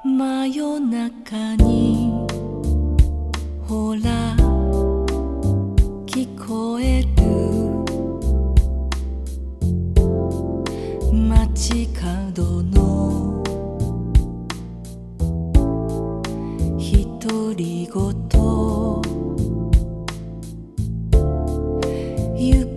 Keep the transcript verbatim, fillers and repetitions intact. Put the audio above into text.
真夜中にほら聞こえる街角の独り言